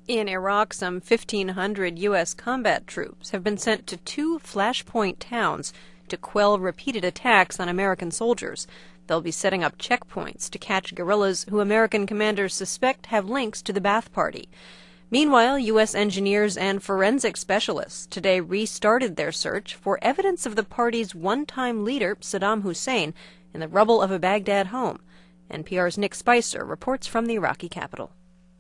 In Iraq, some 1,500 U.S. combat troops have been sent to two flashpoint towns to quell repeated attacks on American soldiers. They'll be setting up checkpoints to catch guerrillas who American commanders suspect have links to the Ba'ath Party. Meanwhile, U.S. engineers and forensic specialists today restarted their search for evidence of the party's one-time leader, Saddam Hussein, in the rubble of a Baghdad home. NPR's Nick Spicer reports from the Iraqi capital.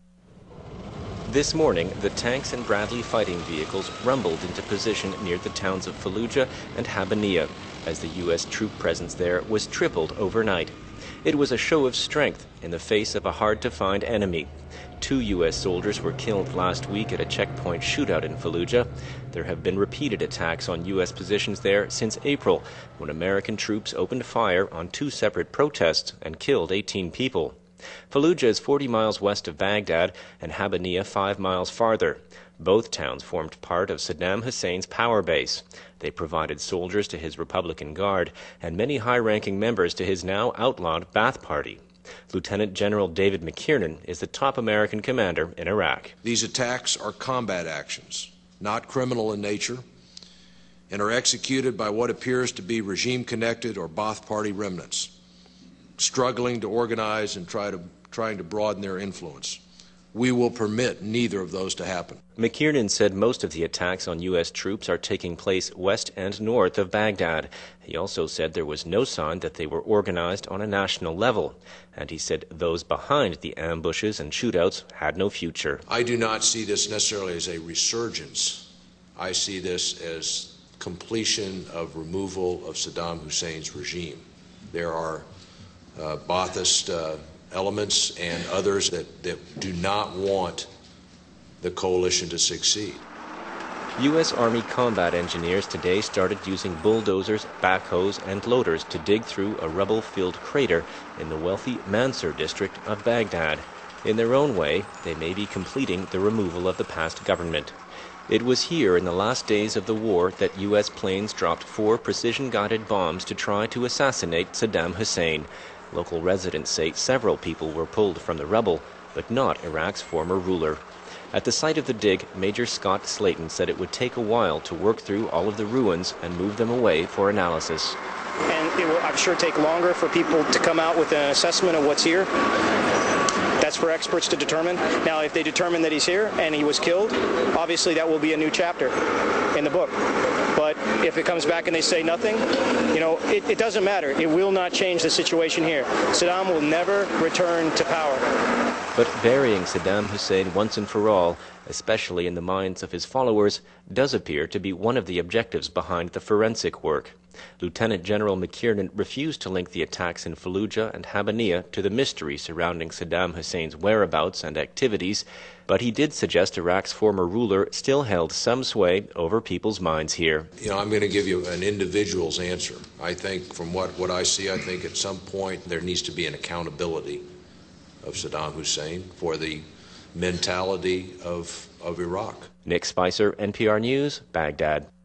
This morning, the tanks and Bradley fighting vehicles rumbled into position near the towns of Fallujah and Habbaniya, as the U.S. troop presence there was tripled overnight. It was a show of strength in the face of a hard-to-find enemy. 2 U.S. soldiers were killed last week at a checkpoint shootout in Fallujah. There have been repeated attacks on U.S. positions there since April, when American troops opened fire on 2 separate protests and killed 18 people. Fallujah is 40 miles west of Baghdad and Habbaniya 5 miles farther. Both towns formed part of Saddam Hussein's power base. They provided soldiers to his Republican Guard and many high-ranking members to his now outlawed Ba'ath Party. Lieutenant General David McKiernan is the top American commander in Iraq. These attacks are combat actions, not criminal in nature, and are executed by what appears to be regime-connected or Ba'ath Party remnants, struggling to organize and trying to broaden their influence. We will permit neither of those to happen. McKiernan said most of the attacks on U.S. troops are taking place west and north of Baghdad. He also said there was no sign that they were organized on a national level. And he said those behind the ambushes and shootouts had no future. I do not see this necessarily as a resurgence. I see this as completion of removal of Saddam Hussein's regime. There are Ba'athist elements and others that do not want the coalition to succeed. U.S. Army combat engineers today started using bulldozers, backhoes, and loaders to dig through a rubble-filled crater in the wealthy Mansur district of Baghdad. In their own way, they may be completing the removal of the past government. It was here in the last days of the war that U.S. planes dropped 4 precision-guided bombs to try to assassinate Saddam Hussein. Local residents say several people were pulled from the rubble, but not Iraq's former ruler. At the site of the dig, Major Scott Slayton said it would take a while to work through all of the ruins and move them away for analysis. And it will, I'm sure, take longer for people to come out with an assessment of what's here. That's for experts to determine. Now, if they determine that he's here and he was killed, obviously that will be a new chapter in the book. But if it comes back and they say nothing, it doesn't matter. It will not change the situation here. Saddam will never return to power. But burying Saddam Hussein once and for all, especially in the minds of his followers, does appear to be one of the objectives behind the forensic work. Lieutenant General McKiernan refused to link the attacks in Fallujah and Habbaniya to the mystery surrounding Saddam Hussein's whereabouts and activities, but he did suggest Iraq's former ruler still held some sway over people's minds here. I'm going to give you an individual's answer. I think from what I see, I think at some point there needs to be an accountability of Saddam Hussein for the mentality of Iraq. Nick Spicer, NPR News, Baghdad.